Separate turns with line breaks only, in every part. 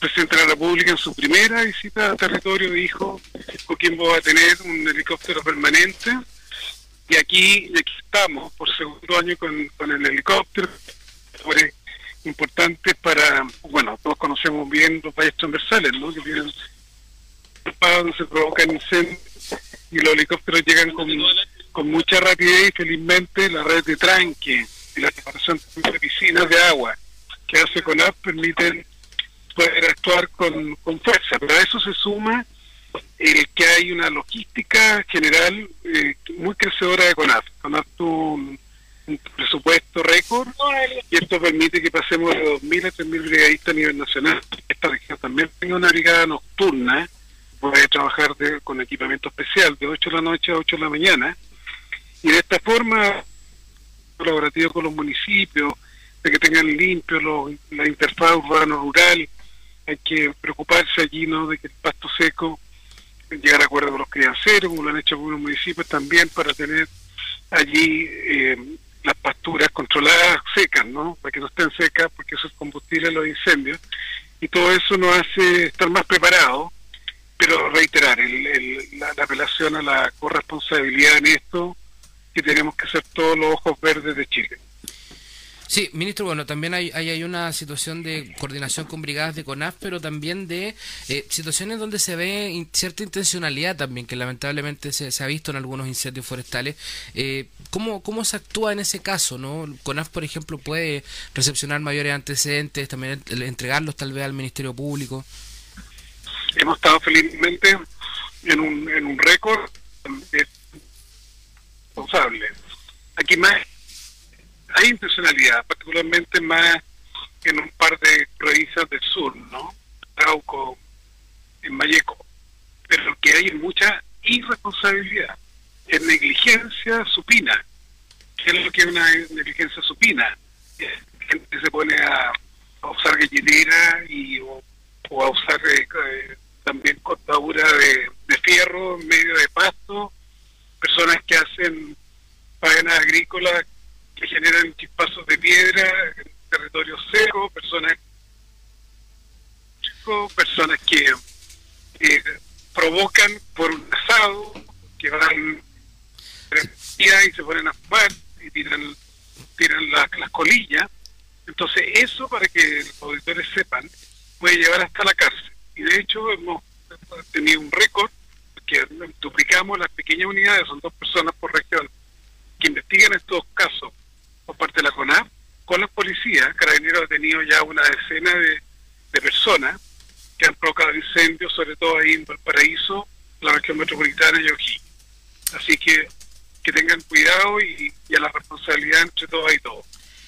presidente de la República en su primera visita a territorio dijo que Coquimbo va a tener un helicóptero permanente, y aquí estamos por segundo año con el helicóptero. Fue importante para, bueno, todos conocemos bien los valles transversales, ¿no?, que tienen donde se provocan incendios, y los helicópteros llegan con mucha rapidez, y felizmente la red de tranque y la separación de piscinas de agua que hace CONAF permiten poder actuar con fuerza. Pero a eso se suma el que hay una logística general muy crecedora de CONAF. CONAF tuvo un presupuesto récord, y esto permite que pasemos de 2.000 a 3.000 brigadistas a nivel nacional. Esta región también tiene una brigada nocturna, puede trabajar con equipamiento especial de 8 de la noche a 8 de la mañana, y de esta forma, colaborativo con los municipios, de que tengan limpio la interfaz urbano-rural. Hay que preocuparse allí, ¿no?, de que el pasto seco, llegar a acuerdo con los crianceros, como lo han hecho algunos municipios también, para tener allí las pasturas controladas secas, ¿no?, para que no estén secas, porque eso es combustible a los incendios, y todo eso nos hace estar más preparados. Pero reiterar la apelación a la corresponsabilidad en esto, que tenemos que ser todos los ojos verdes de Chile.
Sí, ministro, bueno, también hay una situación de coordinación con brigadas de CONAF, pero también de situaciones donde se ve cierta intencionalidad también, que lamentablemente se ha visto en algunos incendios forestales. ¿Cómo se actúa en ese caso, no? CONAF, por ejemplo, puede recepcionar mayores antecedentes, también entregarlos tal vez al Ministerio Público.
Hemos estado felizmente en un récord responsable. Aquí más hay intencionalidad, particularmente más en un par de provincias del sur, ¿no?, Trauco, en Malleco, pero lo que hay es mucha irresponsabilidad, es negligencia supina. ¿Qué es lo que es una negligencia supina? Gente se pone a usar gallinera o a usar también cortadura de fierro en medio de pasto, personas que hacen faenas agrícolas que generan chispazos de piedra en territorio seco, personas que provocan por un asado, que van y se ponen a fumar y tiran las colillas. Entonces eso, para que los auditores sepan, puede llevar hasta la cárcel. Y de hecho hemos tenido un récord, que duplicamos las pequeñas unidades, son 2 personas por región, que investigan estos casos por parte de la CONAF, con las policías. Carabineros ha tenido ya una decena de personas que han provocado incendios, sobre todo ahí en Valparaíso, la región metropolitana y O'Higgins. Así que tengan cuidado y a la responsabilidad entre todos y todos.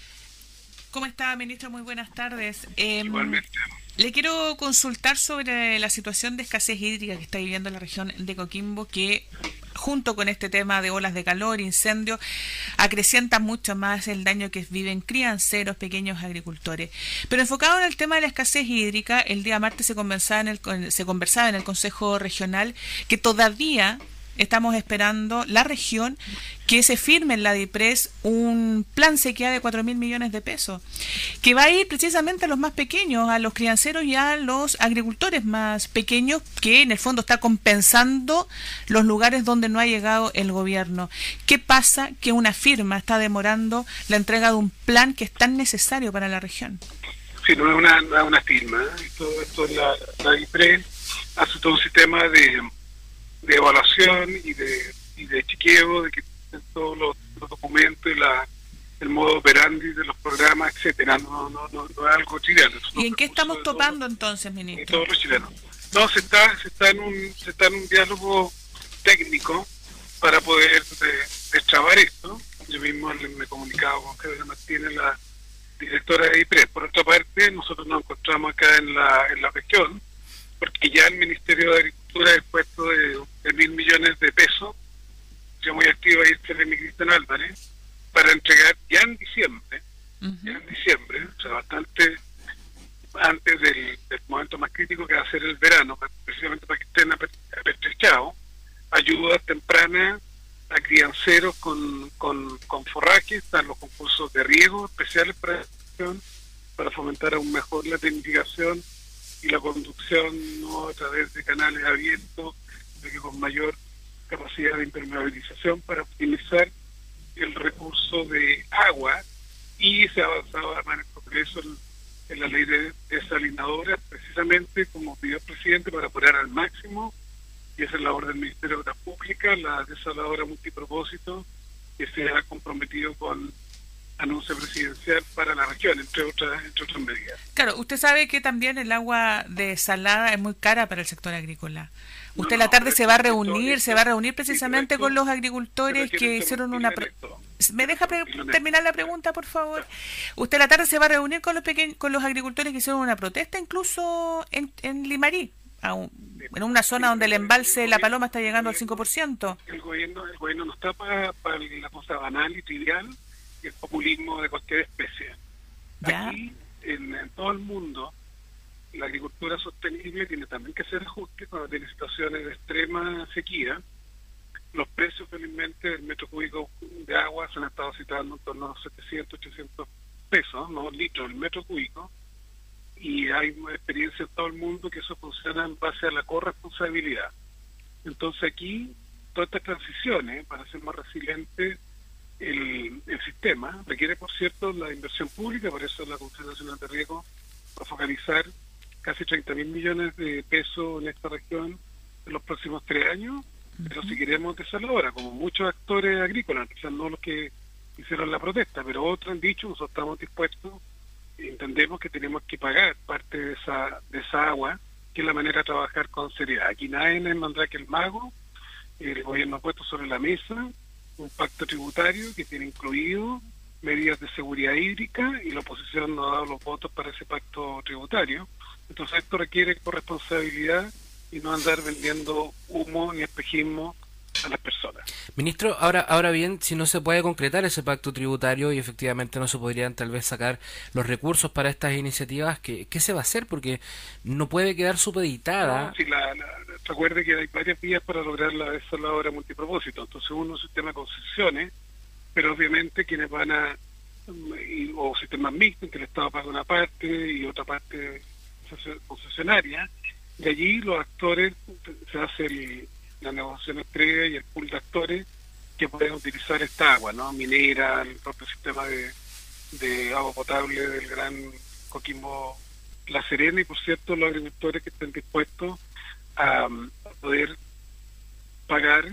¿Cómo está, ministro? Muy buenas tardes.
Igualmente.
Le quiero consultar sobre la situación de escasez hídrica que está viviendo la región de Coquimbo, que junto con este tema de olas de calor, incendios, acrecienta mucho más el daño que viven crianceros, pequeños agricultores. Pero enfocado en el tema de la escasez hídrica, el día martes se conversaba en el Consejo Regional que todavía estamos esperando la región que se firme en la DIPRES un plan sequía de 4.000 millones de pesos, que va a ir precisamente a los más pequeños, a los crianceros y a los agricultores más pequeños, que en el fondo está compensando los lugares donde no ha llegado el gobierno. ¿Qué pasa? Que una firma está demorando la entrega de un plan que es tan necesario para la región.
Sí, no es una firma. Esto es la DIPRES hace todo un sistema de evaluación y de chequeo de que todos los documentos y el modo operandi de los programas, etcétera. No es algo chileno.
¿Y en qué estamos topando entonces, ministro?
Y todos los chilenos. No, se está en un diálogo técnico para poder destrabar esto. Yo mismo me he comunicado con Carolina Martínez, la directora de IPRES. Por otra parte, nosotros nos encontramos acá en la región, porque ya el Ministerio de Agricultura ha dispuesto de 1.000 millones de pesos, yo muy activo ahí el Cristian Álvarez, para entregar ya en diciembre, o sea, bastante antes del momento más crítico que va a ser el verano, precisamente para que estén apertrechados, ayudas tempranas a crianceros con forraje. Están los concursos de riego especiales para fomentar aún mejor la tecnificación y la conducción no a través de canales abiertos, de que con mayor capacidad de impermeabilización para optimizar el recurso de agua, y se ha avanzado además en el progreso en la ley de desalinadoras, precisamente como pidió el presidente, para apurar al máximo, y esa es la orden del Ministerio de Obras Públicas, la desaladora multipropósito, que se ha comprometido con anuncio presidencial para la región, entre otras medidas.
Claro, usted sabe que también el agua desalada es muy cara para el sector agrícola. Usted en la tarde se va a reunir precisamente con los agricultores que hicieron una... ¿Me deja terminar la pregunta, por favor? Usted en la tarde se va a reunir con los agricultores que hicieron una protesta, incluso en Limarí, en una zona donde el embalse La Paloma está llegando al 5%.
El gobierno no está para la cosa banal y trivial, y el populismo de cualquier especie.
¿Ya?
Aquí, en todo el mundo, la agricultura sostenible tiene también que hacer ajustes cuando tiene situaciones de extrema sequía. Los precios, felizmente, del metro cúbico de agua se han estado citando en torno a los 700, 800 pesos, no litros, el metro cúbico, y hay una experiencia en todo el mundo que eso funciona en base a la corresponsabilidad. Entonces aquí, todas estas transiciones, para ser más resiliente el sistema, requiere, por cierto, la inversión pública. Por eso la Comisión Nacional de Riego va a focalizar casi 30.000 millones de pesos en esta región en los próximos 3 años, pero si queremos desaladora, como muchos actores agrícolas, quizás no los que hicieron la protesta, pero otros han dicho, nosotros estamos dispuestos, entendemos que tenemos que pagar parte de esa agua, que es la manera de trabajar con seriedad. Aquí nadie es mandrá que el mago, el gobierno ha puesto sobre la mesa un pacto tributario que tiene incluido medidas de seguridad hídrica, y la oposición no ha dado los votos para ese pacto tributario. Entonces esto requiere corresponsabilidad y no andar vendiendo humo ni espejismo a las personas.
Ministro, ahora bien, si no se puede concretar ese pacto tributario y efectivamente no se podrían tal vez sacar los recursos para estas iniciativas, ¿qué se va a hacer? Porque no puede quedar supeditada.
No, sí, recuerde que hay varias vías para lograr la desaladora multipropósito. Entonces uno, un sistema de concesiones, pero obviamente quienes van o sistemas mixtos, en que el Estado paga una parte y otra parte concesionaria, y allí los actores, se hace la negociación previa y el pool de actores que pueden utilizar esta agua, ¿no? Minera, el propio sistema de agua potable del Gran Coquimbo La Serena, y por cierto los agricultores que estén dispuestos a poder pagar,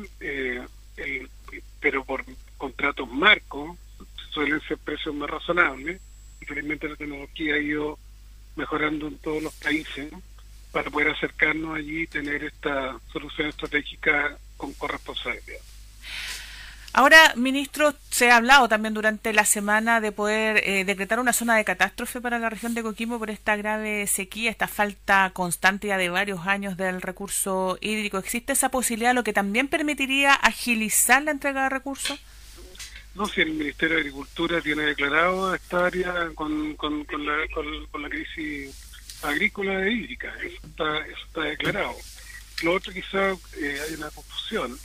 pero por contratos marcos, suelen ser precios más razonables, y felizmente la tecnología ha ido mejorando en todos los países, ¿no?, para poder acercarnos allí y tener esta solución estratégica con corresponsabilidad.
Ahora, ministro, se ha hablado también durante la semana de poder decretar una zona de catástrofe para la región de Coquimbo por esta grave sequía, esta falta constante ya de varios años del recurso hídrico. ¿Existe esa posibilidad, lo que también permitiría agilizar la entrega de recursos?
No, si el Ministerio de Agricultura tiene declarado esta área con la crisis agrícola e hídrica, eso está declarado. Lo otro, quizá hay una confusión.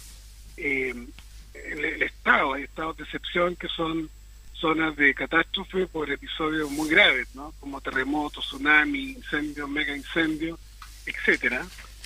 Hay estados de excepción que son zonas de catástrofe por episodios muy graves, ¿no?, como terremotos, tsunami, incendios, mega incendios, etcétera.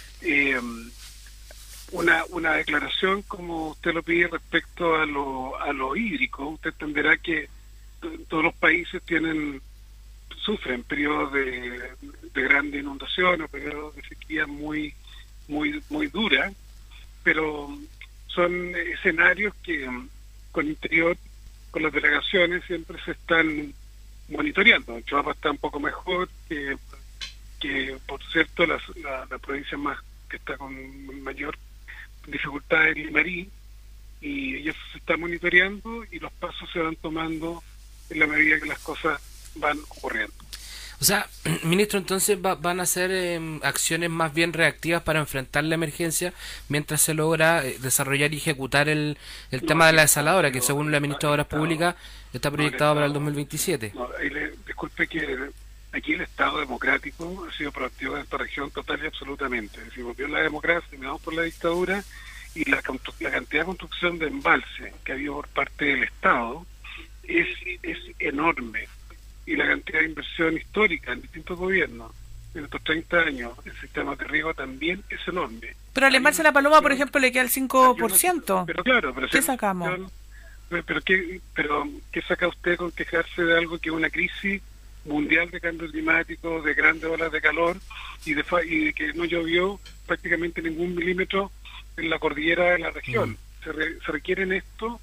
Una declaración como usted lo pide respecto a lo hídrico, usted entenderá que todos los países sufren periodos de grandes inundaciones, periodos de sequía muy duras, pero son escenarios que con Interior, con las delegaciones, siempre se están monitoreando. Chihuahua está un poco mejor que por cierto, la provincia más que está con mayor dificultad es Limarí, y eso se está monitoreando y los pasos se van tomando en la medida que las cosas van ocurriendo.
O sea, ministro, entonces van a hacer acciones más bien reactivas para enfrentar la emergencia mientras se logra desarrollar y ejecutar el tema de la desaladora, que según la ministra de Obras Públicas está proyectado para el 2027.
Disculpe que aquí el Estado democrático ha sido proactivo en esta región total y absolutamente. Es decir, volvió la democracia, terminamos por la dictadura, y la cantidad de construcción de embalse que ha habido por parte del Estado es enorme, y la cantidad de inversión histórica en distintos gobiernos en estos 30 años el sistema de riego también es enorme.
Pero al Embalse La Paloma, por ejemplo, le queda el 5%.
Pero claro, pero
¿Qué sacamos?
Pero ¿qué saca usted con quejarse de algo que es una crisis mundial de cambio climático, de grandes olas de calor y de que no llovió prácticamente ningún milímetro en la cordillera de la región? Se requiere en esto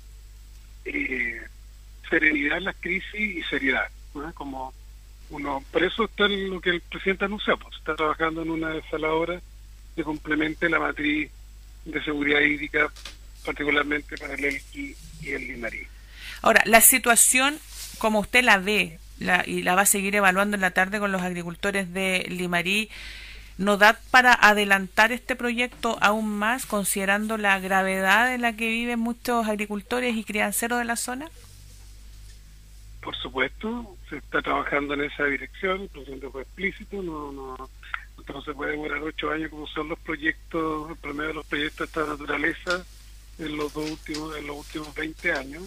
serenidad en las crisis y seriedad, ¿no? Como por eso está lo que el presidente anunció, pues está trabajando en una desaladora que complemente la matriz de seguridad hídrica, particularmente para el Elqui y el Limarí.
Ahora, la situación, como usted la ve, y la va a seguir evaluando en la tarde con los agricultores de Limarí, ¿no da para adelantar este proyecto aún más, considerando la gravedad en la que viven muchos agricultores y crianceros de la zona?
Por supuesto, se está trabajando en esa dirección, el presidente fue explícito, no se puede demorar 8 años como son los proyectos, el promedio de los proyectos de esta naturaleza en los últimos 20 años,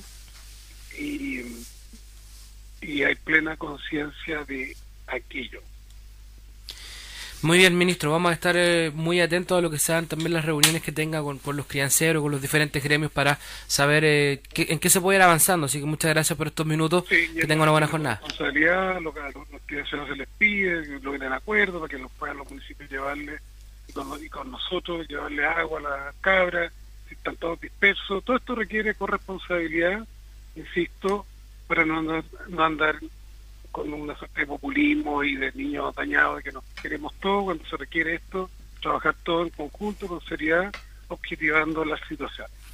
y hay plena conciencia de aquello.
Muy bien, ministro, vamos a estar muy atentos a lo que sean también las reuniones que tenga con los crianceros, con los diferentes gremios para saber en qué se puede ir avanzando. Así que muchas gracias por estos minutos, que tengan una buena jornada.
Responsabilidad, lo que a los crianceros se les pide, que lo en acuerdo para que los puedan los municipios llevarle, y con nosotros llevarle agua a las cabras, si están todos dispersos. Todo esto requiere corresponsabilidad, insisto, para no andar con una suerte de populismo y de niños dañados, de que nos queremos todos. Cuando se requiere esto, trabajar todo en conjunto, con seriedad, objetivando la situación.